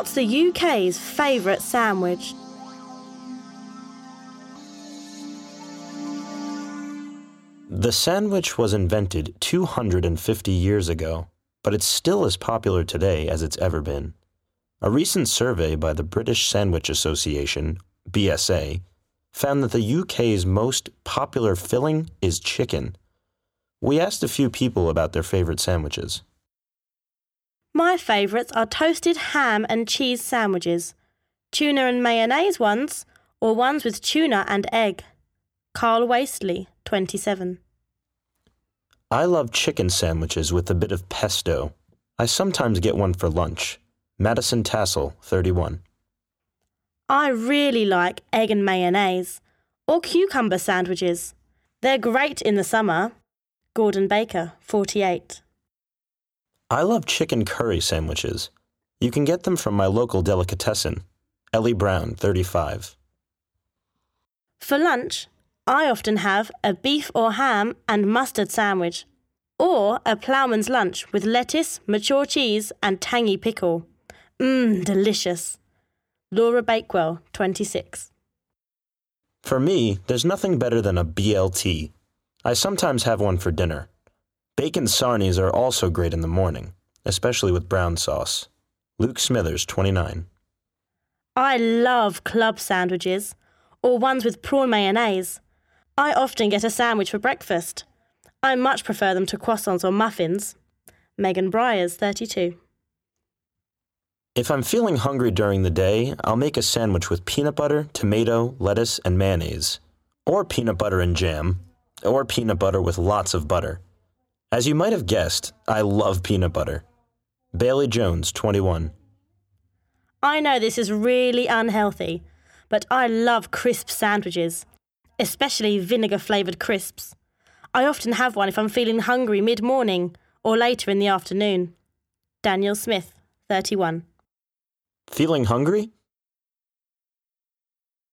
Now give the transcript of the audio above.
What's the UK's favourite sandwich? The sandwich was invented 250 years ago, but it's still as popular today as it's ever been. A recent survey by the British Sandwich Association, BSA, found that the UK's most popular filling is chicken. We asked a few people about their favourite sandwiches. My favourites are toasted ham and cheese sandwiches, tuna and mayonnaise ones, or ones with tuna and egg. Carl Wasteley, 27. I love chicken sandwiches with a bit of pesto. I sometimes get one for lunch. Madison Tassel, 31. I really like egg and mayonnaise, or cucumber sandwiches. They're great in the summer. Gordon Baker, 48. I love chicken curry sandwiches. You can get them from my local delicatessen. Ellie Brown, 35. For lunch, I often have a beef or ham and mustard sandwich, or a ploughman's lunch with lettuce, mature cheese and tangy pickle. Delicious. Laura Bakewell, 26. For me, there's nothing better than a BLT. I sometimes have one for dinner. Bacon sarnies are also great in the morning, especially with brown sauce. Luke Smithers, 29. I love club sandwiches, or ones with prawn mayonnaise. I often get a sandwich for breakfast. I much prefer them to croissants or muffins. Megan Bryars, 32. If I'm feeling hungry during the day, I'll make a sandwich with peanut butter, tomato, lettuce, and mayonnaise. Or peanut butter and jam. Or peanut butter with lots of butter. As you might have guessed, I love peanut butter. Bailey Jones, 21. I know this is really unhealthy, but I love crisp sandwiches, especially vinegar-flavoured crisps. I often have one if I'm feeling hungry mid-morning or later in the afternoon. Daniel Smith, 31. Feeling hungry?